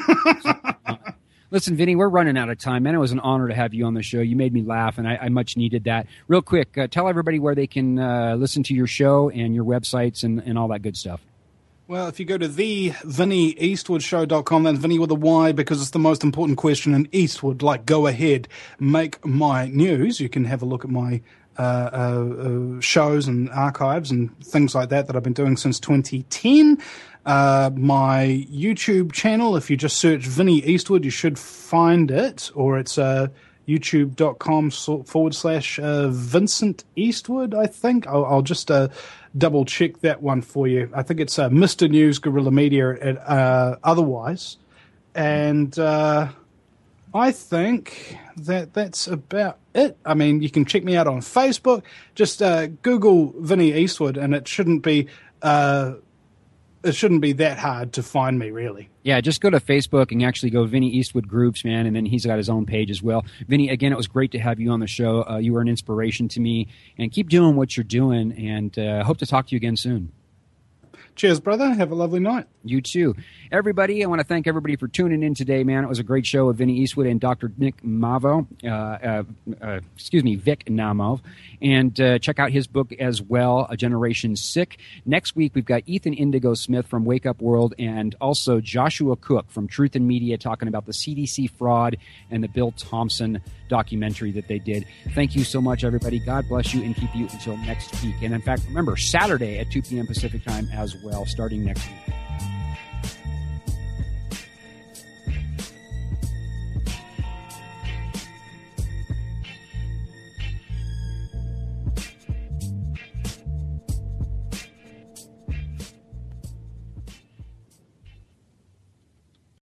Listen, Vinny, we're running out of time, man. It was an honor to have you on the show. You made me laugh, and I, I much needed that. Real quick, uh, tell everybody where they can uh, listen to your show and your websites and, and all that good stuff. Well, if you go to the vinny eastwood show dot com, that's Vinny with a Y because it's the most important question in Eastwood. Like, go ahead, make my news. You can have a look at my uh, uh, shows and archives and things like that that I've been doing since twenty ten. Uh, my YouTube channel, if you just search Vinny Eastwood, you should find it, or it's uh, youtube.com forward slash uh, Vincent Eastwood, I think. I'll, I'll just uh, double check that one for you. I think it's uh, Mister News Guerrilla Media at, uh, otherwise. And uh, I think that that's about it. I mean, you can check me out on Facebook. Just uh, Google Vinny Eastwood, and it shouldn't be... Uh, It shouldn't be that hard to find me, really. Yeah, just go to Facebook and actually go Vinny Eastwood Groups, man, and then he's got his own page as well. Vinny, again, it was great to have you on the show. Uh, you were an inspiration to me, and keep doing what you're doing, and uh, hope to talk to you again soon. Cheers, brother. Have a lovely night. You too. Everybody, I want to thank everybody for tuning in today, man. It was a great show with Vinny Eastwood and Doctor Nick Mavo. Uh, uh, uh, excuse me, Vic Namov. And uh, check out his book as well, A Generation Sick. Next week, we've got Ethan Indigo Smith from Wake Up World and also Joshua Cook from Truth in Media talking about the C D C fraud and the Bill Thompson documentary that they did. Thank you so much, everybody. God bless you and keep you until next week. And in fact, remember, Saturday at two p.m. Pacific time as well, starting next week.